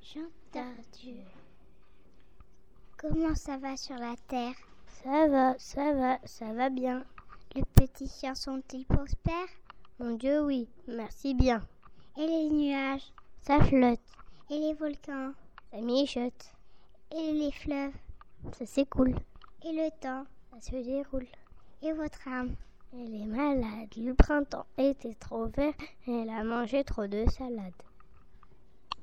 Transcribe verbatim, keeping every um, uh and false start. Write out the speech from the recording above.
Chanteur Dieu. Comment ça va sur la terre? Ça va, ça va, ça va bien. Les petits chiens sont-ils prospères? Mon Dieu, oui, merci bien. Et les nuages? Ça flotte. Et les volcans? Ça mijote. Et les fleuves? Ça s'écoule. Et le temps? Ça se déroule. Et votre âme? Elle est malade. Le printemps était trop vert et elle a mangé trop de salade.